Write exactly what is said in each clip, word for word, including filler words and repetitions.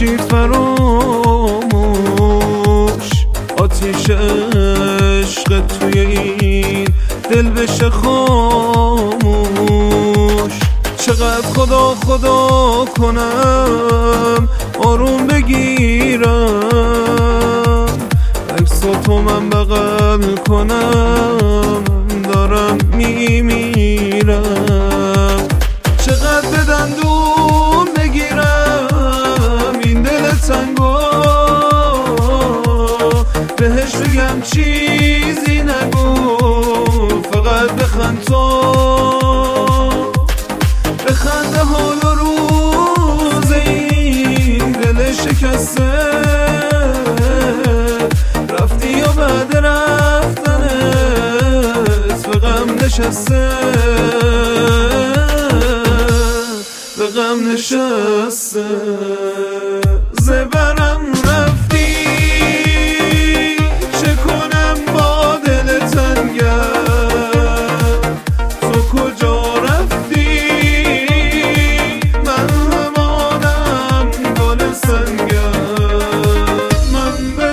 نشید فراموش، آتیش عشق توی این دل بشه خاموش. چقدر خدا خدا کنم آروم بگیرم، عکساتو من بغل کنم دارم میمیرم. چقدر به دندون بگیرم این دل تنگو، بهش بگم چیزی نگو، فقط بخند تو، بخند حال و روز این دل شکسته. رفتی و بعد رفتنت به غم نشسته، به غم نشسته. زبرم رفتی چه کنم با دل تنگم، تو کجا رفتی من همانم گل سنگم. من به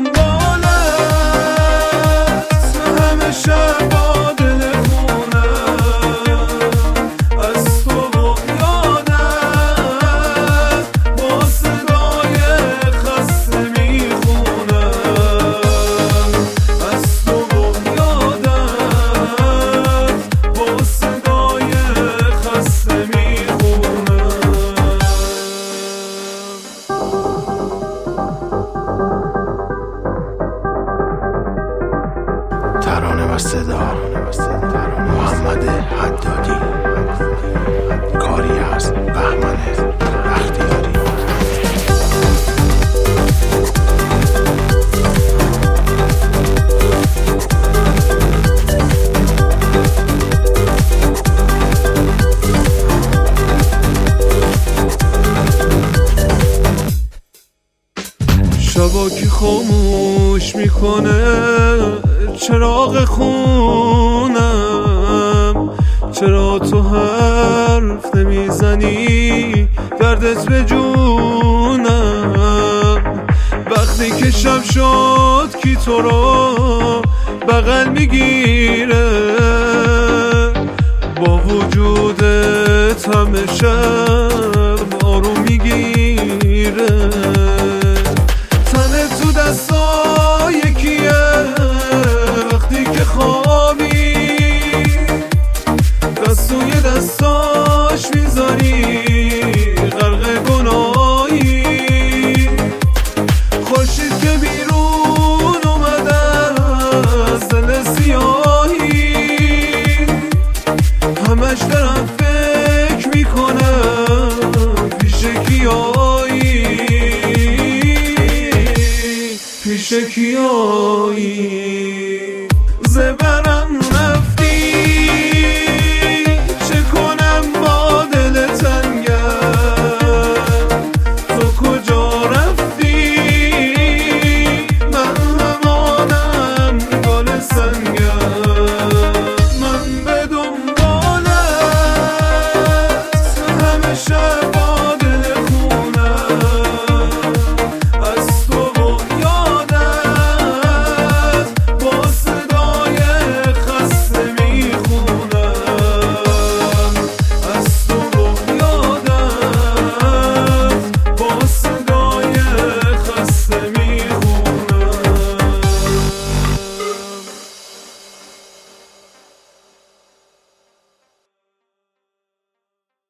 دنبالت همه شب با دل خونم، از تو و یادت با صدای خسته میخونم، از تو و یادت با صدای خسته میخونم. ترانه و صدا محمد حدادی، کاری از بهمن بختیاری. شبا کی خاموش میکنه چراغ خونم، چرا تو حرف نمیزنی دردت به جونم. وقتی که شب شد کی تو رو بغل میگیره، با وجودت همه شب آروم میگیره. تنت تو دستای کیه وقتی که خوابی، دست توی دستاش میذاری غرق گناهی. خورشید که بیرون اومده از دل سیاهی، همش دارم فکر میکنم پیش کیایی، پیش کیایی. زبرم